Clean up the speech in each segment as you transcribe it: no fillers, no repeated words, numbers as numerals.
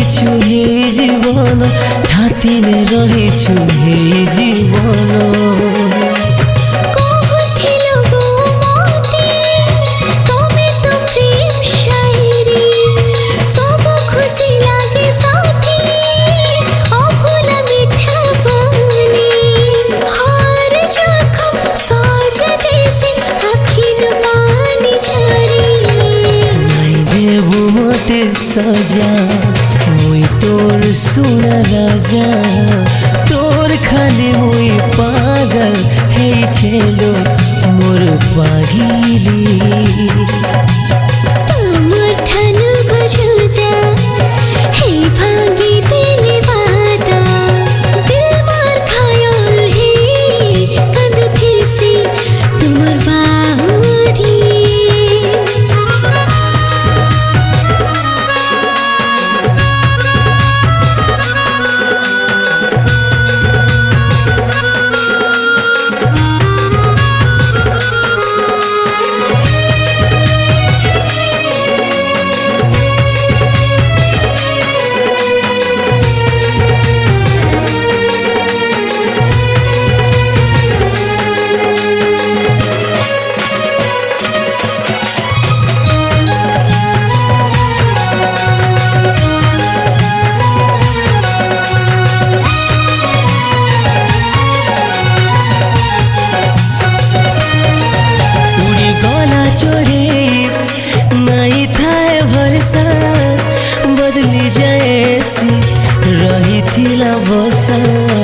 रहिछु हे जीवन छातीले रहिछु हे जीवन सजा मुई तोर सुना राजा तोर खाली मुई पागल हे छेलो मोर पागिली तुमर ठानु गुजुदा हे भागी दिले बाता दिल मार खायल हे कंदु थिसी तुमर बाहुरी नहीं थाए भरसा बदली जाएसी रही थिला भसा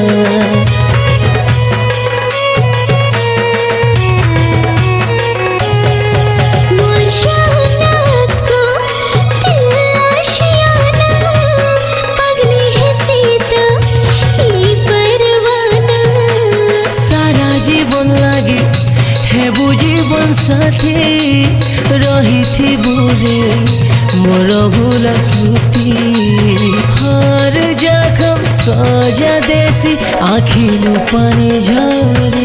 सारा जीवन लागी हे बुझीवन साथी रही थी बुरे मोर भूल स्मृति हर जखम सजा देसी आखिनु पानी झरी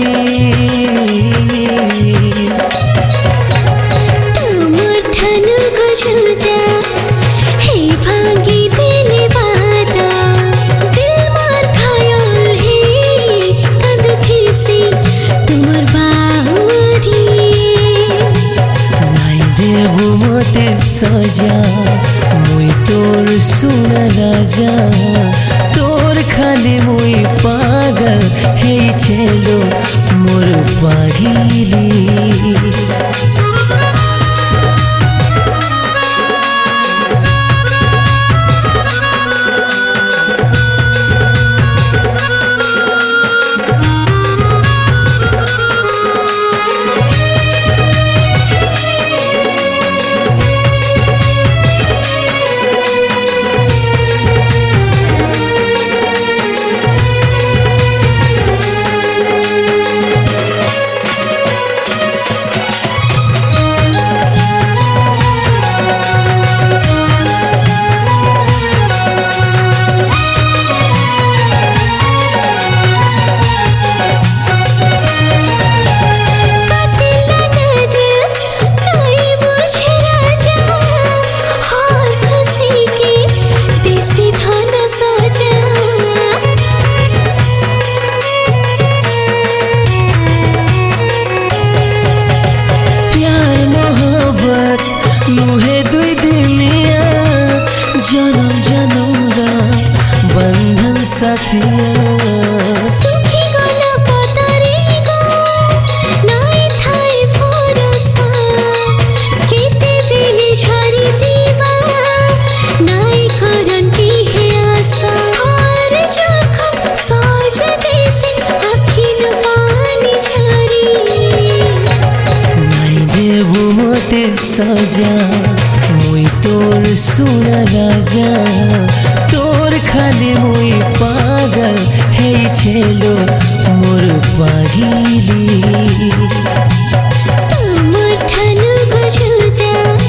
तुमर ठानु गुजुदा हे भागी दिले बाता दिल मार खायल हे कंदु थिसी तुमर बाहुरी देबु मते सजा मुई तोर सुना राजा तोर खाली मुई पागल हे छेलो मोर पागिली लुहे दुई दुनिया जन्म जन्म रा बंधन साथिया सुखी गला पतारी गो नाई थाई भरोसा केते बेले झरी जीवा नाई करंती हे आशा हर जखम सज देसी आखिन पानी झरी नाई देबु मते सजा मुई तोर सुना राजा तोर खाली मुई पागल हे छेलो मोर पागिली तुमर ठानु गुजुदा